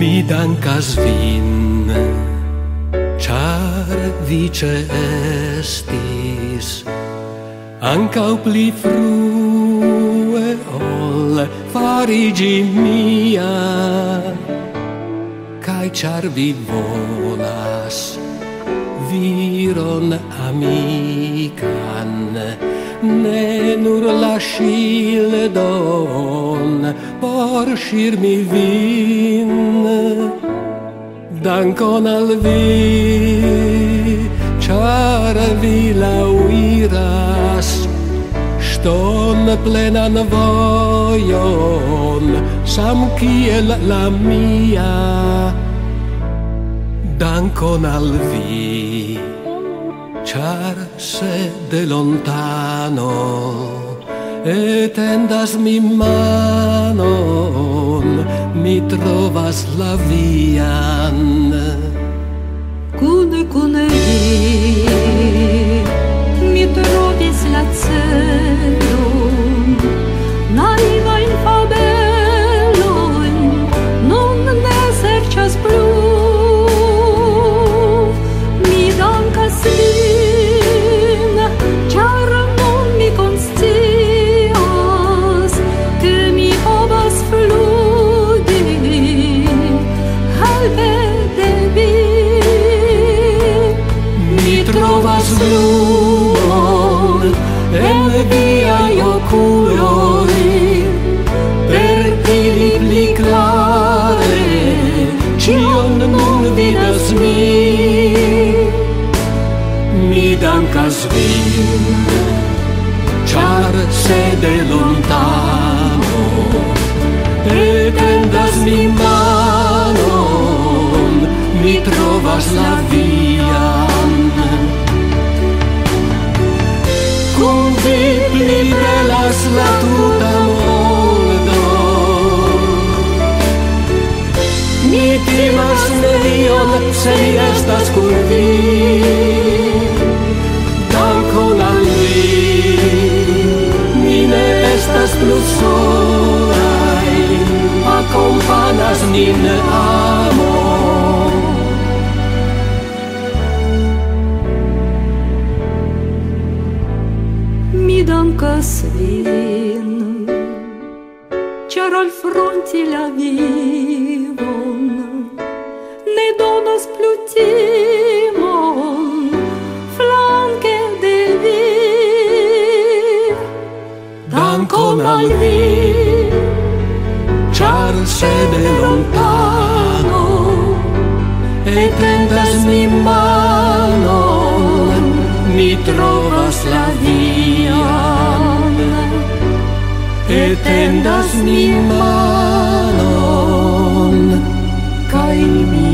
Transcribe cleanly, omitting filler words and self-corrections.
Mi dankas vin, char vice estis ancau pli frue ol farigi mia, kai char vi volas viron amican, ne nur la ŝildon por ŝirmi vin. Dankon al vi, char vi lauiras ŝton plenan vojon, sam kiel la mia. Dankon al vi, char se de lontano etendas mi manon, mi trovas la vian. Kune vi, mi trovis la celon, naivajn fabelojn nun ne serĉas plu. Mi dankas vin, ĉar nun mi konscias, ke mi povas fludi helpe de vi. Mi trovas lumon en viaj okuloj, per ili pli klare ĉion nun vidas mi. Mi dankas vin, char se de lontano etendas mi manon, mi trovas la vian. Kun vi pli belas la tuta mondo, mi timas nenion se mi estas kun vi. Dankon al vi, mi ne estas plu solaj, akompanas nin amo. Mi dankas vin, ĉar alfronti la vivon ne donas plu timon flanke de vi. Dankon al vi, char se de lontano etendas mi manon, mi trovas la vian. Etendas mi manon, kai mi